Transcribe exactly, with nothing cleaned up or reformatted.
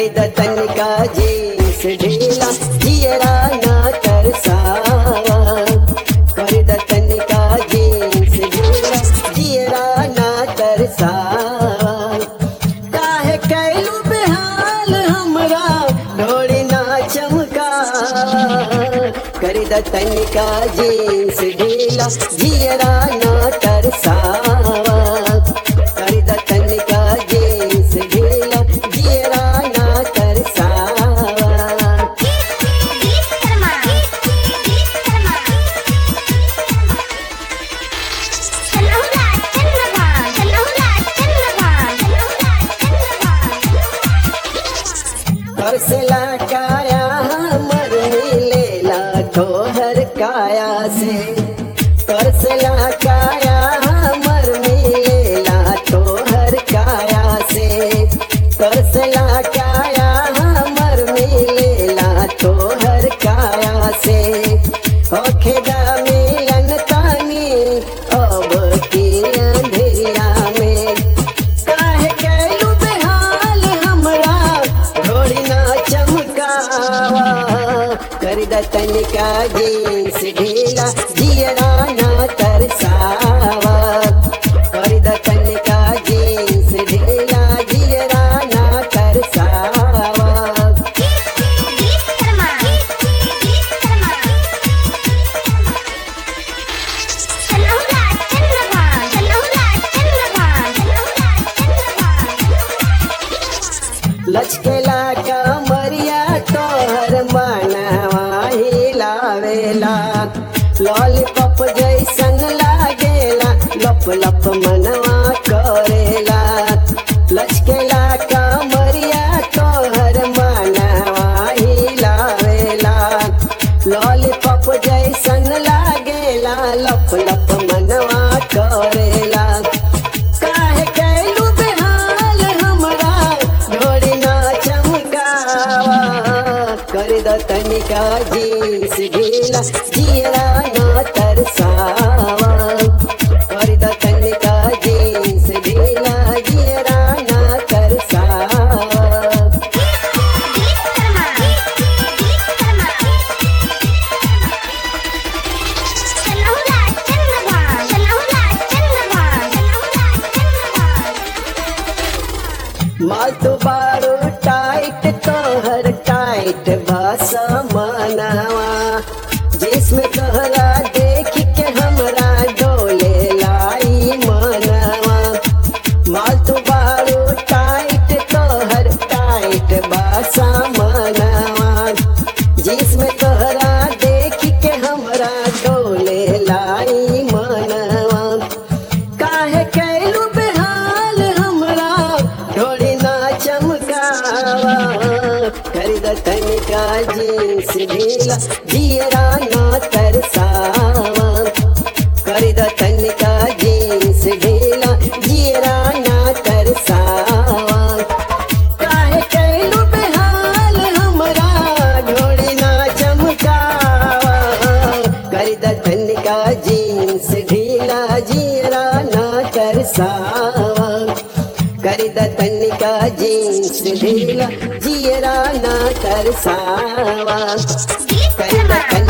कर द तनिका जींस ढीला जियरा ना तरसावा कर द तनिका जींस ढीला जियरा ना तरसावा काहे कैलू बेहाल हमरा ढोली ना चमका कर द तनिका जींस ढीला जियरा ना तरसावा कर द तनिका जींस ढीला जियरा ना तरसावा तरसला काया हमर मिलेला तोहर काया से तरसला काया हमर मिलेला तोहर काया से तरसला काया हमर मिलेला तोहर काया से ओखेदा मिलन तानी अब की अंधेरिया में काहे कैलू बेहाल हमरा ढोली ना चमकावा कर द तनिका जींस ढीला जियरा ना तरसावा कर द तनिका जींस ढीला जियरा ना तरसावा लचकेला कमरिया तोहर मनवा हिलावेला लॉलीपॉप जैसन लागेला लप लप मनवा करेला लचकेला कमरिया तोहर मनवा हिलावेला लॉलीपॉप जैसन लागेला लप लप मनवा करेला काहे कैलू बेहाल हमरा ढोली ना चमकावा कर द तनिका जींस ढीला जियरा ना तरसावा कर द तनिका जींस ढीला जियरा ना तरसावा माल तो बारो टाइट तोहर टाइट बस मनवा जिसमें तोहरा देख के हमरा डोले लाई मनवा माल तो बारो टाइट तोहर टाइट बस मनवा जिसमें तोहरा देख के हमरा डोले लाई मनवा काहे कैलू बेहाल हमरा ढोली ना चमकावा कर द तनिका जींस ढीला जियरा ना तरसावा कर द तनिका जींस ढीला जियरा ना तरसावा काहे कैलू बेहाल हमरा ढोली ना चमकावा कर द तनिका जींस ढीला जियरा ना तरसावा कर द तनिका जींस ढीला जियरा ना तरसावा कर द